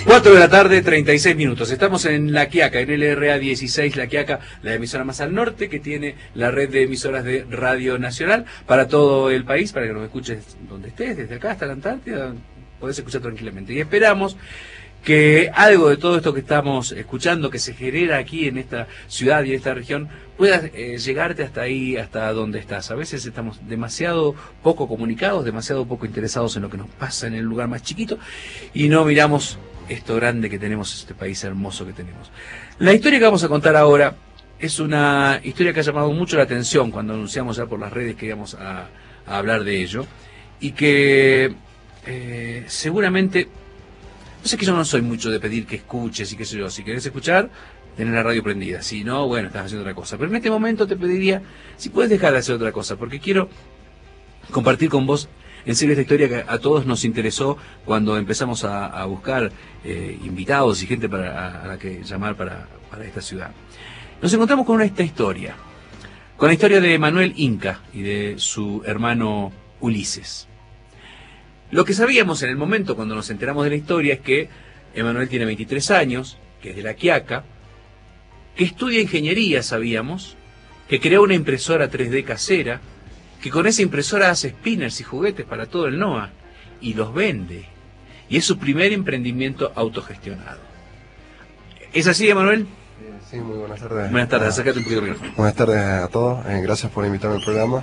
4 de la tarde, 36 minutos. Estamos en La Quiaca, en LRA 16 La Quiaca, la emisora más al norte que tiene la red de emisoras de Radio Nacional para todo el país, para que nos escuches donde estés, desde acá hasta la Antártida, podés escuchar tranquilamente. Y esperamos que algo de todo esto que estamos escuchando, que se genera aquí en esta ciudad y en esta región, pueda llegarte hasta ahí, hasta donde estás. A veces estamos demasiado poco comunicados, demasiado poco interesados en lo que nos pasa en el lugar más chiquito y no miramos esto grande que tenemos, este país hermoso que tenemos. La historia que vamos a contar ahora es una historia que ha llamado mucho la atención cuando anunciamos ya por las redes que íbamos a hablar de ello y que seguramente... No sé, que yo no soy mucho de pedir que escuches y qué sé yo. Si querés escuchar, tenés la radio prendida. Si no, bueno, estás haciendo otra cosa. Pero en este momento te pediría si puedes dejar de hacer otra cosa, porque quiero compartir con vos en serio esta historia que a todos nos interesó cuando empezamos a buscar invitados y gente a la que llamar para esta ciudad. Nos encontramos con esta historia, con la historia de Manuel Inca y de su hermano Ulises. Lo que sabíamos en el momento cuando nos enteramos de la historia es que Emanuel tiene 23 años, que es de La Quiaca, que estudia ingeniería, sabíamos, que creó una impresora 3D casera, que con esa impresora hace spinners y juguetes para todo el NOA y los vende. Y es su primer emprendimiento autogestionado. ¿Es así, Emanuel? Sí, muy buenas tardes. Buenas tardes, acércate un poquito al micrófono. Buenas tardes a todos, gracias por invitarme al programa.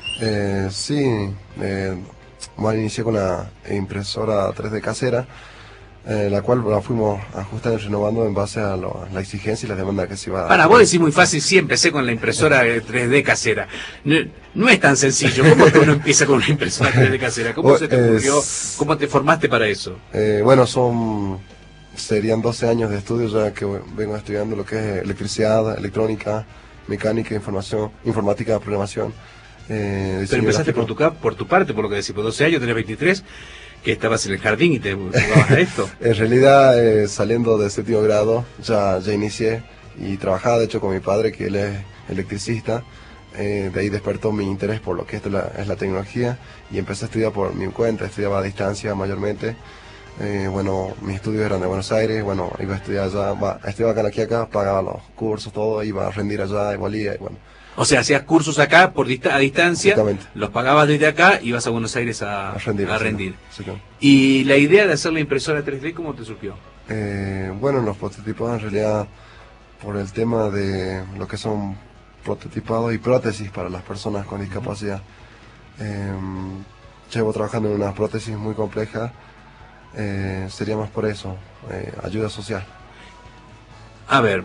Bueno, inicié con la impresora 3D casera, la cual la fuimos ajustando y renovando en base a la exigencia y la demanda que se iba a... Para vos decís muy fácil, sí, empecé con la impresora 3D casera. No es tan sencillo. ¿Cómo es que uno empieza con una impresora 3D casera? ¿Cómo se te ocurrió? ¿Cómo te formaste para eso? Bueno, serían 12 años de estudio ya que vengo estudiando lo que es electricidad, electrónica, mecánica, informática, programación. Pero empezaste por tu parte, por lo que decís, por 12 años, tenés 23, que estabas en el jardín y te jugabas a esto. En realidad, saliendo de séptimo grado, ya inicié y trabajaba de hecho con mi padre, que él es electricista. De ahí despertó mi interés por lo que es la tecnología y empecé a estudiar por mi cuenta, estudiaba a distancia mayormente. Bueno, mis estudios eran de Buenos Aires, bueno, iba a estudiar allá, estudiaba acá en La Quiaca, pagaba los cursos, todo, iba a rendir allá, igualía, y bueno. O sea, hacías cursos acá a distancia, los pagabas desde acá y ibas a Buenos Aires a rendir. Sí, claro. ¿Y la idea de hacer la impresora 3D cómo te surgió? Bueno, los prototipos en realidad por el tema de lo que son prototipados y prótesis para las personas con discapacidad. Llevo trabajando en una prótesis muy compleja, sería más por eso, ayuda social. A ver,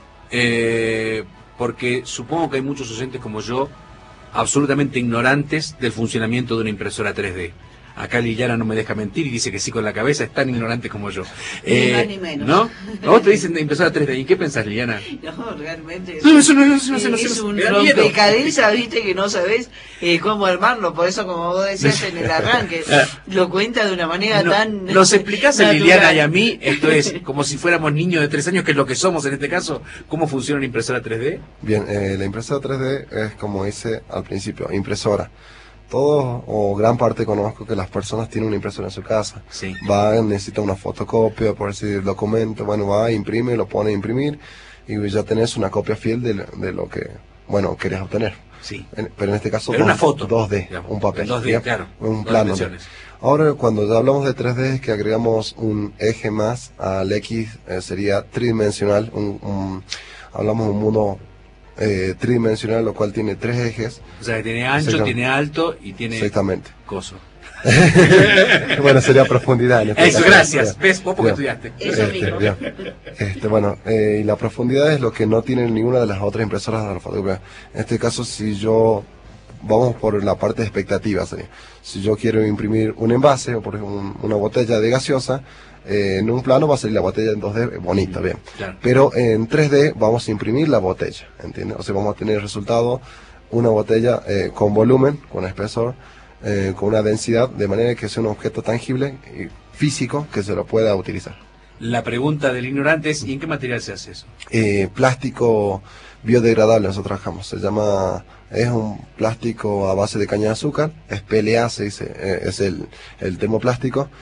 porque supongo que hay muchos oyentes como yo absolutamente ignorantes del funcionamiento de una impresora 3D. Acá Liliana no me deja mentir y dice que sí con la cabeza, es tan ignorante como yo. Ni más ni menos. ¿No? ¿A vos te dicen de impresora 3D? ¿Y qué pensás, Liliana? No, realmente No, eso no es un rompecabezas, viste, que no sabés cómo armarlo. Por eso, como vos decías en el arranque, lo cuenta de una manera tan... Nos explicás a Liliana y a mí, esto es como si fuéramos niños de 3 años, que es lo que somos en este caso, ¿cómo funciona una impresora 3D? Bien, la impresora 3D es como dice al principio, impresora. Todos o gran parte conozco que las personas tienen una impresora en su casa. Sí. Necesita una fotocopia, por decir documento, bueno, va, imprime, lo pone a imprimir y ya tenés una copia fiel de lo que, bueno, querés obtener. Sí. Pero en este caso una foto, 2D, digamos, un papel. 2D, claro. Un plano. Ahora, cuando ya hablamos de 3D, es que agregamos un eje más al X, sería tridimensional, hablamos de un mundo tridimensional, lo cual tiene 3 ejes. O sea, que tiene ancho, tiene alto y tiene... Exactamente. Coso. Bueno, sería profundidad. En este eso, caso. Gracias. ¿Ves? Vos porque estudiaste. Eso mismo. Bueno, y la profundidad es lo que no tiene ninguna de las otras impresoras de la fotografía. En este caso, vamos por la parte de expectativas. Si yo quiero imprimir un envase, o por ejemplo una botella de gaseosa, en un plano va a salir la botella en 2D bonita, bien. Claro. Pero en 3D vamos a imprimir la botella, ¿entiendes? O sea, vamos a tener el resultado, una botella con volumen, con espesor, con una densidad, de manera que sea un objeto tangible y físico que se lo pueda utilizar. La pregunta del ignorante es, ¿y en qué material se hace eso? Plástico biodegradable nosotros trabajamos, es un plástico a base de caña de azúcar, es PLA, se dice, es el termoplástico,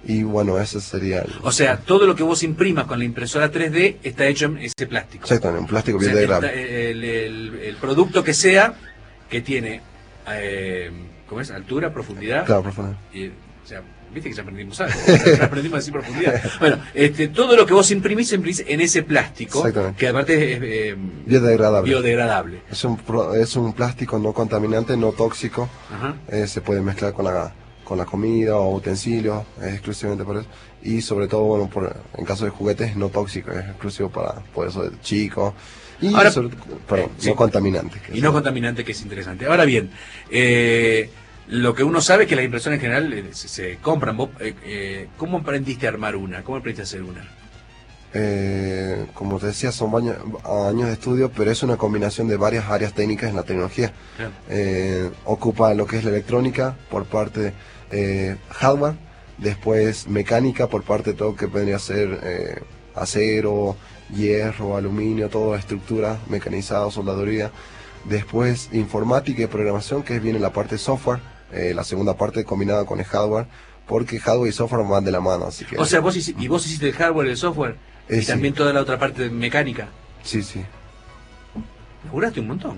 Y bueno, ese sería O sea, todo lo que vos imprimas con la impresora 3D está hecho en ese plástico. Exactamente, un plástico O sea, biodegradable. el producto que sea, que tiene, ¿cómo es? Altura, profundidad. Claro, profundidad. Y, o sea, viste que ya aprendimos algo, ya aprendimos a decir profundidad. Bueno, todo lo que vos imprimís en ese plástico, que aparte es biodegradable. Es un plástico no contaminante, no tóxico. Se puede mezclar con la comida o utensilios, es exclusivamente por eso. Y sobre todo, bueno, en caso de juguetes, no tóxico, es exclusivo para por eso de chicos. Y ahora, no contaminante. Y no contaminante, que es interesante. Ahora bien, lo que uno sabe es que las impresoras en general se compran. ¿Vos, cómo aprendiste a armar una? ¿Cómo aprendiste a hacer una? Como te decía, son años de estudio, pero es una combinación de varias áreas técnicas en la tecnología. Claro. Ocupa lo que es la electrónica por parte de hardware, después mecánica por parte de todo que podría ser acero, hierro, aluminio, toda estructura mecanizada, soldaduría. Después informática y programación, que viene la parte de software, la segunda parte combinada con el hardware, porque hardware y software van de la mano. Así que, o sea, vos hiciste el hardware y el software, y sí. también toda la otra parte mecánica. Sí, sí. Juraste un montón.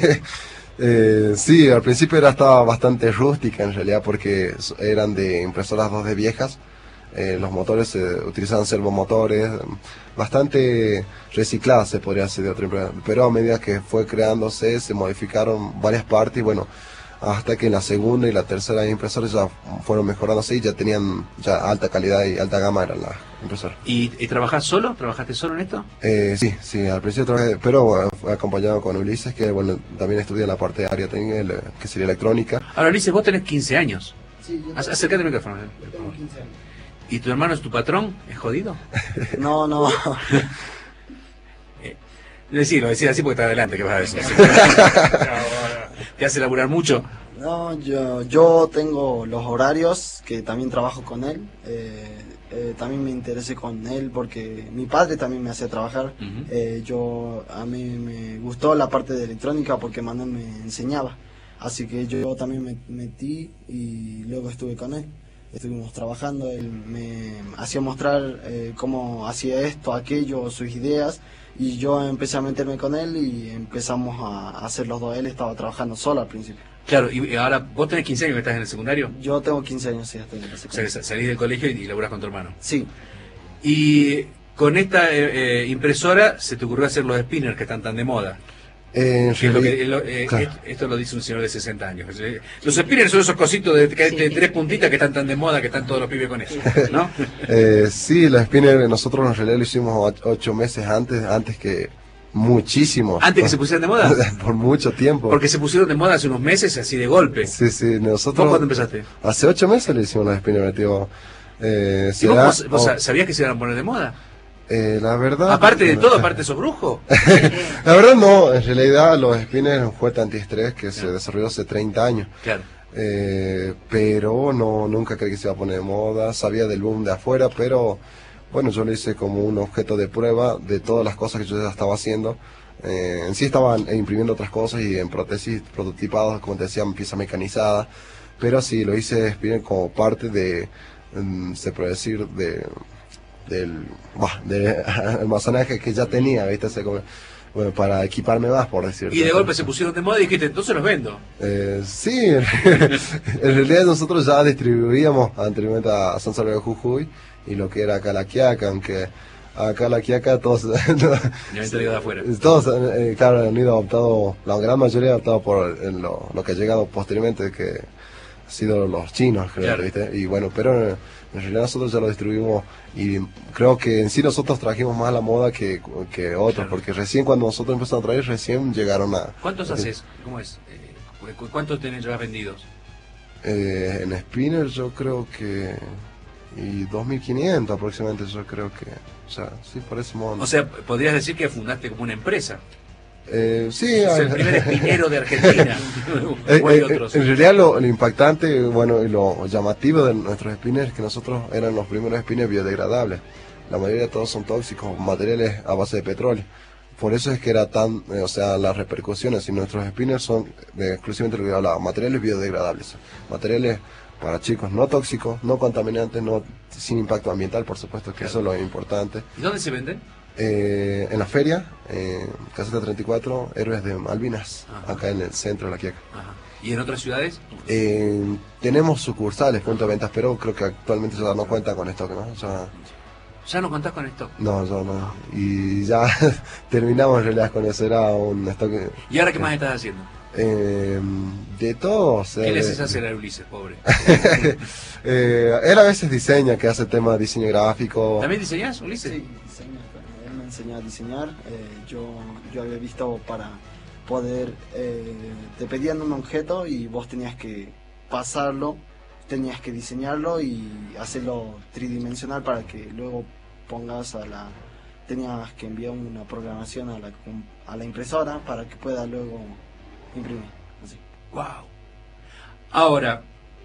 Sí, al principio estaba bastante rústica en realidad, porque eran de impresoras 2D viejas. Los motores utilizaban servomotores, bastante recicladas se podría decir de otra empresa, pero a medida que fue creándose se modificaron varias partes y bueno, hasta que en la segunda y la tercera impresoras ya fueron mejorándose y ya tenían alta calidad y alta gama eran las impresoras. ¿Y trabajás solo? ¿Trabajaste solo en esto? Sí, al principio trabajé, pero acompañado con Ulises, que bueno, también estudia la parte de área técnica, que sería electrónica. Ahora Ulises, vos tenés 15 años. Sí, acércate al micrófono. Yo tengo 15 años. ¿Y tu hermano es tu patrón? ¿Es jodido? No. Decilo así porque está adelante, ¿qué vas a decir? ¿Te hace laburar mucho? No, yo tengo los horarios, que también trabajo con él. También me interesé con él porque mi padre también me hacía trabajar. A mí me gustó la parte de electrónica porque Manuel me enseñaba. Así que yo también me metí y luego estuve con él. Estuvimos trabajando, él me hacía mostrar cómo hacía esto, aquello, sus ideas, y yo empecé a meterme con él y empezamos a hacer los dos. Él estaba trabajando solo al principio. Claro, y ahora vos tenés 15 años que estás en el secundario. Yo tengo 15 años, sí, estoy en el secundario. O sea, salís del colegio y laburás con tu hermano. Sí. Y con esta impresora se te ocurrió hacer los spinners que están tan de moda. Claro. Esto lo dice un señor de 60 años. Los spinners son esos cositos de 3 puntitas que están tan de moda que están todos los pibes con eso, ¿no? Sí, los spinners nosotros en realidad lo hicimos 8 meses antes que muchísimo. ¿Antes que se pusieran de moda? Por mucho tiempo. Porque se pusieron de moda hace unos meses así de golpe. Sí, nosotros... ¿Vos cuándo empezaste? Hace 8 meses le hicimos los spinners, tío. ¿Y vos sabías que se iban a poner de moda? La verdad... Aparte de todo, aparte sos brujo. La verdad no, en realidad los spinners es un juguete antiestrés que se desarrolló hace 30 años. Claro. Pero nunca creí que se iba a poner de moda, sabía del boom de afuera, pero bueno, yo lo hice como un objeto de prueba de todas las cosas que yo ya estaba haciendo. En sí estaban imprimiendo otras cosas y en prótesis prototipados, como te decía, en piezas mecanizadas, pero sí, lo hice spinner como parte de, se puede decir, del almacenaje que ya tenía, ¿viste? Bueno, para equiparme más, por decirlo. Y de golpe se pusieron de moda y dijiste, entonces los vendo. Sí, en realidad nosotros ya distribuíamos anteriormente a San Salvador de Jujuy y lo que era acá La Quiaca, aunque acá La Quiaca todos... de afuera. Todos, claro, han ido adoptados, la gran mayoría adoptados por lo que ha llegado posteriormente, que ha sido los chinos, creo, claro. ¿Viste? Y bueno, pero en realidad nosotros ya lo distribuimos y creo que en sí nosotros trajimos más a la moda que otros, claro. Porque recién cuando nosotros empezamos a traer, recién llegaron a... ¿Cuántos haces? ¿Cómo es? ¿Cuántos tenés ya vendidos? En Spinner yo creo que... y 2.500 aproximadamente, yo creo que... O sea, sí, por ese modo. O sea, podrías decir que fundaste como una empresa. Sí, es el primer espinero de Argentina. En realidad lo impactante, bueno, y lo llamativo de nuestros spinners es que nosotros eran los primeros spinners biodegradables. La mayoría de todos son tóxicos, materiales a base de petróleo. Por eso es que era tan, o sea, las repercusiones, y nuestros spinners son exclusivamente lo que hablaba, materiales biodegradables, materiales para chicos, no tóxicos, no contaminantes, no sin impacto ambiental, por supuesto, que claro. eso es lo importante. ¿Y dónde se venden? En la feria, Caseta 34, Héroes de Malvinas, Ajá. acá en el centro de La Quiaca. Ajá. ¿Y en otras ciudades? Tenemos sucursales, punto de ventas, pero creo que actualmente ya no cuenta con stock, ¿no? ¿Ya no contás con esto? No, yo no. Y ya terminamos en realidad con eso, era un stock. ¿Y ahora qué más estás haciendo? De todo, o sea, ¿Qué le haces hacer a Ulises, pobre? él a veces diseña, que hace temas de diseño gráfico. ¿También diseñás, Ulises? Sí, diseño. Él me enseñó a diseñar. Yo había visto para poder, te pedían un objeto y vos tenías que pasarlo, tenías que diseñarlo y hacerlo tridimensional para que luego pongas tenías que enviar una programación a la impresora para que pueda luego imprimir. Así. Wow. Ahora,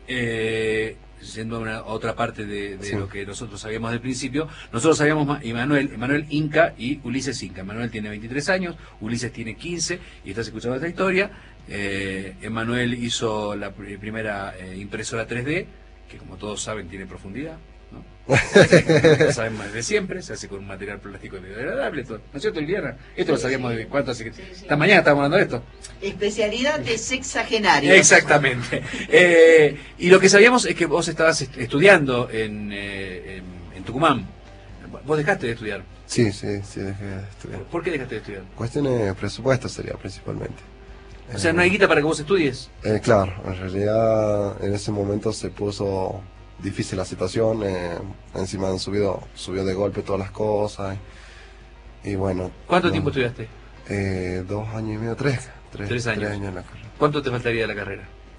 yendo a otra parte de Sí. lo que nosotros sabíamos del principio, nosotros sabíamos Emanuel Inca y Ulises Inca. Emanuel tiene 23 años, Ulises tiene 15 y estás escuchando esta historia. Emanuel hizo la primera impresora 3D, que como todos saben tiene profundidad, ¿no? Lo sabemos desde siempre, se hace con un material plástico biodegradable, ¿no es cierto, Liliana? Esto lo sabíamos de cuánto hace que... Esta mañana estábamos hablando de esto. Especialidad de sexagenario. Exactamente. Y lo que sabíamos es que vos estabas estudiando en Tucumán. ¿Vos dejaste de estudiar? Sí, dejé de estudiar. ¿Por qué dejaste de estudiar? Cuestiones de presupuesto sería principalmente. O sea, ¿no hay guita para que vos estudies? Claro, en realidad en ese momento se puso difícil la situación, encima han subió de golpe todas las cosas y bueno. ¿Cuánto tiempo estudiaste? 2 años y medio, 3 3 años. en la carrera. ¿Cuánto te faltaría de la carrera?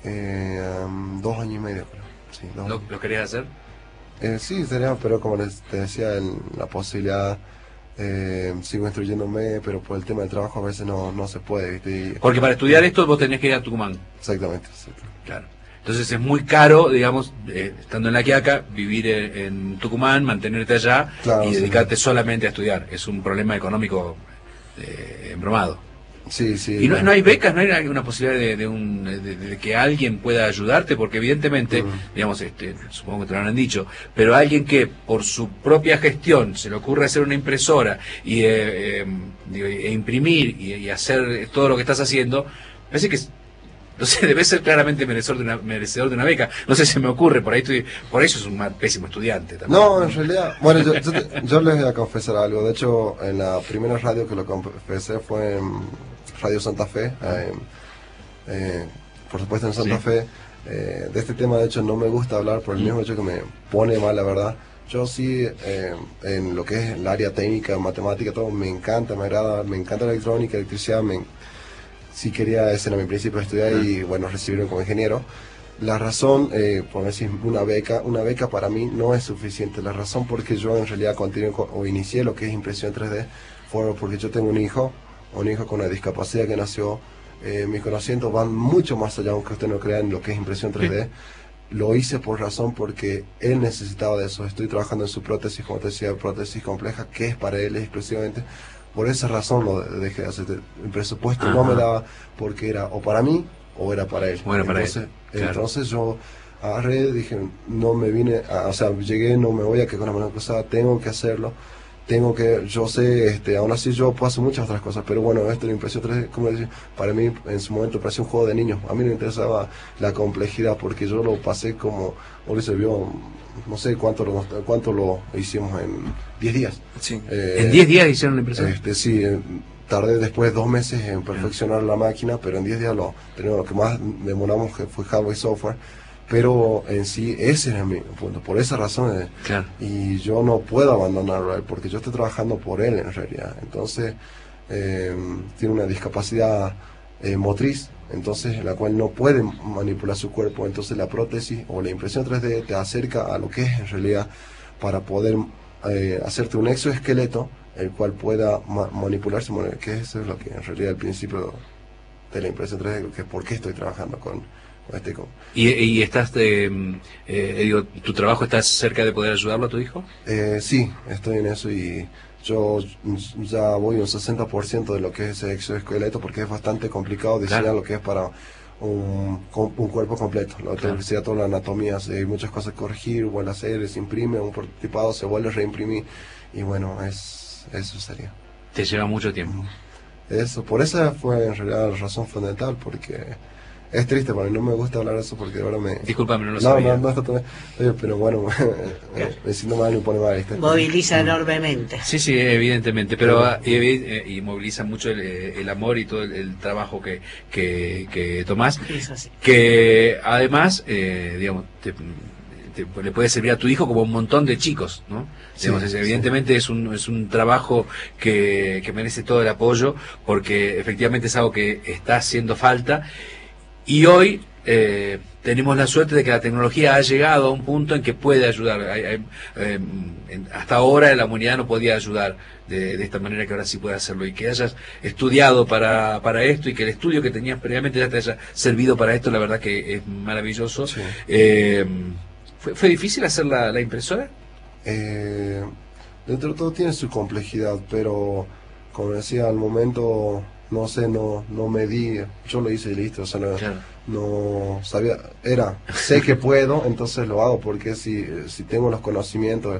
2 años y medio, creo. Sí, 2 años. ¿Lo querías hacer? Sí, sería, pero como te decía, la posibilidad, sigo instruyéndome, pero por el tema del trabajo a veces no se puede, ¿viste? Porque para estudiar esto vos tenés que ir a Tucumán. Exactamente. Claro. Entonces es muy caro, digamos, estando en La Quiaca, vivir en Tucumán, mantenerte allá Claro, y sí. dedicarte solamente a estudiar. Es un problema económico embromado. Sí. ¿Y no hay becas? ¿No hay una posibilidad de que alguien pueda ayudarte? Porque evidentemente, digamos, supongo que te lo han dicho, pero alguien que por su propia gestión se le ocurre hacer una impresora y imprimir y hacer todo lo que estás haciendo, parece que no sé, debe ser claramente merecedor de una beca. No sé, se me ocurre, por eso es un pésimo estudiante también. No, en realidad, bueno, yo les voy a confesar algo. De hecho, en la primera radio que lo confesé fue en Radio Santa Fe, por supuesto en Santa Fe. De este tema, de hecho, no me gusta hablar por el mismo hecho que me pone mal, la verdad. Yo sí, en lo que es el área técnica, matemática, todo, me encanta, me agrada, me encanta la electrónica, electricidad, sí quería, ese era mi principio de estudiar y bueno, recibirme como ingeniero. La razón, por decir, una beca para mí no es suficiente. La razón por que yo en realidad continué o inicié lo que es impresión 3D fue porque yo tengo un hijo con una discapacidad que nació. Mis conocimientos van mucho más allá, aunque usted no crea, en lo que es impresión 3D. Lo hice por razón porque él necesitaba de eso. Estoy trabajando en su prótesis, como te decía, prótesis compleja, que es para él exclusivamente. Por esa razón lo dejé de hacer. El presupuesto no me daba porque era o para mí o era para él. Bueno, para él. Claro. Entonces yo agarré, dije, no me vine, llegué, no me voy a quedar con una cosa, tengo que hacerlo. Yo sé, aún así yo puedo hacer muchas otras cosas, pero bueno, la impresión 3D, como decía, para mí en su momento parecía un juego de niños. A mí no me interesaba la complejidad porque yo lo pasé como, hoy se vio, no sé cuánto lo hicimos en 10 días. Sí. ¿En 10 días hicieron la impresión? Sí, tardé después 2 meses en perfeccionar la máquina, pero en 10 días lo que más demoramos que fue hardware y software. Pero en sí, ese era mi punto, por esa razón. Claro. Y yo no puedo abandonarlo a él, porque yo estoy trabajando por él en realidad. Entonces, tiene una discapacidad motriz, entonces la cual no puede manipular su cuerpo. Entonces la prótesis o la impresión 3D te acerca a lo que es en realidad para poder hacerte un exoesqueleto, el cual pueda manipularse, que eso es lo que en realidad el principio de la impresión 3D, que es por qué estoy trabajando con ¿Y estás, tu trabajo está cerca de poder ayudarlo a tu hijo? Sí, estoy en eso y yo ya voy un 60% de lo que es ese exoesqueleto porque es bastante complicado diseñar lo que es para un cuerpo completo. La electricidad, toda la anatomía, hay muchas cosas que corregir, vuelve a hacer, se imprime un prototipado, se vuelve a reimprimir, y bueno, eso sería. Te lleva mucho tiempo. Eso, por esa fue en realidad la razón fundamental, porque es triste para mí, no me gusta hablar de eso porque de verdad me... Disculpame, no lo sabía. No, pero bueno, me siento mal y me pone mal. Moviliza enormemente. Sí, evidentemente, pero y moviliza mucho el amor y todo el trabajo que tomás, que además, digamos, le puede servir a tu hijo como un montón de chicos, ¿no? Digamos, evidentemente es un trabajo que merece todo el apoyo, porque efectivamente es algo que está haciendo falta. Y hoy tenemos la suerte de que la tecnología ha llegado a un punto en que puede ayudar. Hasta ahora la humanidad no podía ayudar de esta manera, que ahora sí puede hacerlo. Y que hayas estudiado para esto, y que el estudio que tenías previamente ya te haya servido para esto, la verdad que es maravilloso. Sí. ¿Fue difícil hacer la impresora? Dentro de todo tiene su complejidad, pero como decía, al momento... No sé, no medí, yo lo hice y listo, o sea, no sabía, sé que puedo, entonces lo hago, porque si tengo los conocimientos,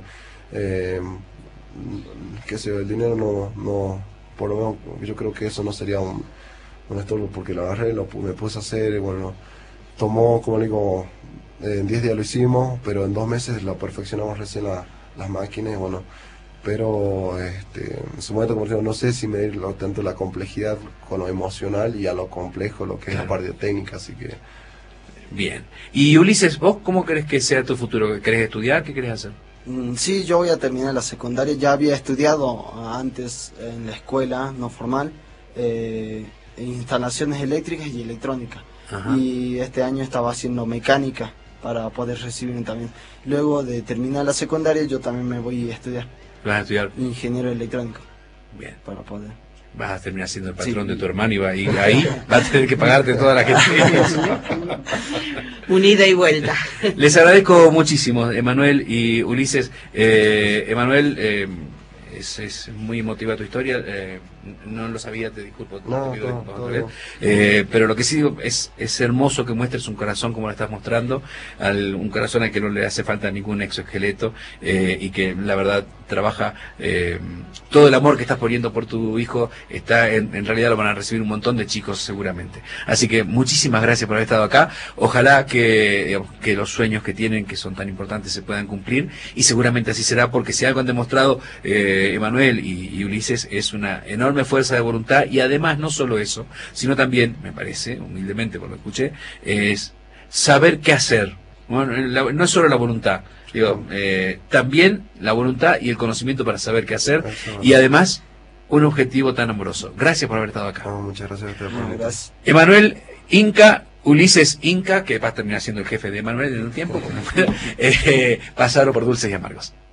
qué sé yo, el dinero no, por lo menos yo creo que eso no sería un estorbo, porque lo agarré, me puse a hacer, y bueno, tomó, como digo, en 10 días lo hicimos, pero en 2 meses lo perfeccionamos recién las máquinas, y bueno, pero en su momento, como digo, no sé si medir tanto la complejidad con lo emocional y a lo complejo, lo que es la parte técnica, así que... Bien. Y Ulises, ¿vos cómo crees que sea tu futuro? ¿Querés estudiar? ¿Qué querés hacer? Sí, yo voy a terminar la secundaria. Ya había estudiado antes en la escuela no formal instalaciones eléctricas y electrónica. Ajá. Y este año estaba haciendo mecánica para poder recibir también. Luego de terminar la secundaria, yo también me voy a estudiar. ¿Vas a estudiar? Ingeniero electrónico. Bien. Para poder. Vas a terminar siendo el patrón de tu hermano, y ahí va a tener que pagarte toda la gente. Unida y vuelta. Les agradezco muchísimo, Emanuel y Ulises. Emanuel, es muy emotiva tu historia. No lo sabía, te disculpo. Pero lo que sí digo es hermoso que muestres un corazón como lo estás mostrando, un corazón al que no le hace falta ningún exoesqueleto, y que la verdad trabaja, todo el amor que estás poniendo por tu hijo está en realidad lo van a recibir un montón de chicos seguramente. Así que muchísimas gracias por haber estado acá. Ojalá que los sueños que tienen, que son tan importantes, se puedan cumplir, y seguramente así será, porque si algo han demostrado Emanuel y Ulises es una enorme fuerza de voluntad, y además no solo eso, sino también, me parece, humildemente por lo que escuché, es saber qué hacer. Bueno, no es solo la voluntad, también la voluntad y el conocimiento para saber qué hacer, y además un objetivo tan amoroso. Gracias por haber estado acá. Muchas gracias a ustedes. Emanuel Inca, Ulises Inca, que va a terminar siendo el jefe de Emanuel en un tiempo, pasaron por Dulces y Amargos.